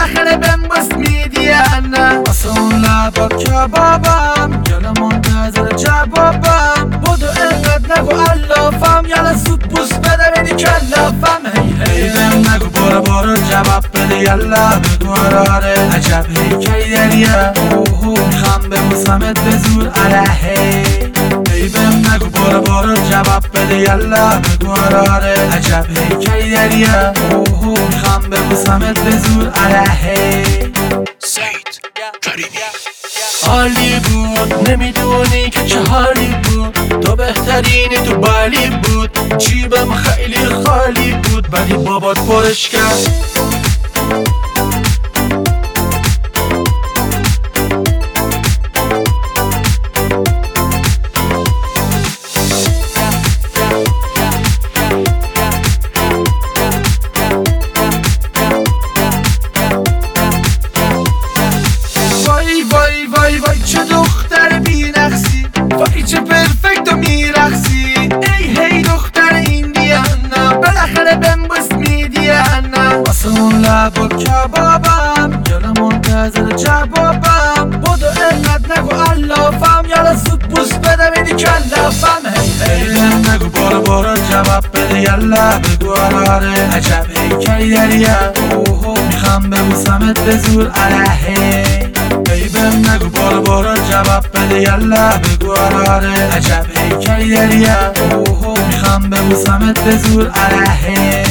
بالاخره بنبست میدین واسه اون لبا کبابم گل منتظر جوابم بدو اینقدر نگو علافم یالا زود بوست بده بدی کلافم هی بهم نگو برو جواب بده یالا بگو آره عجب کی دریه میخوام ببوسمت به زور اره هی بهم نگو برو جواب بده یالا بگو آره عجب کی دریه میخوام ببوسمت به زور اره حالی بود نمیدونی که چه حالی بود تو بهترینی تو بالی بود جیبم خیلی خالی بود ولی بابات پرش کرد وای چه دختر بی نقصی وای چه پرفکت و میرقصی هی دختر ایندیانا بالاخره بنبست میدیانا واسه اون لبا کبابم گل منتظر جوابم بدو اینقدر نگو علافم یالا زود بوست بده بدی کلافم هی بهم نگو برو جواب بده یالا بگو آره عجب کی دریه میخوام ببوسمت به زور اره هی بهم نگو برو جواب بده یالا بگو آره عجب کی دریه میخوام ببوسمت به زور اره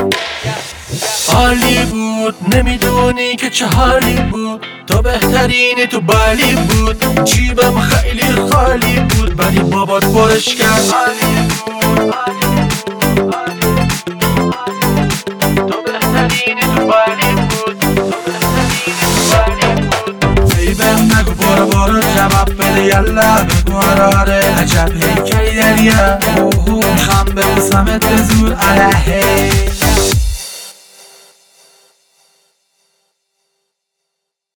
حالی بود نمیدونی که چه حالی بود تو بهترینی تو بالی بود جیبم خیلی خالی بود ولی بابات پرش کرد تو بهترینی تو بالی بود بهم نگو برو جواب بده یالا بگو آره عجب کی دریه میخوام ببوسمت به زور اره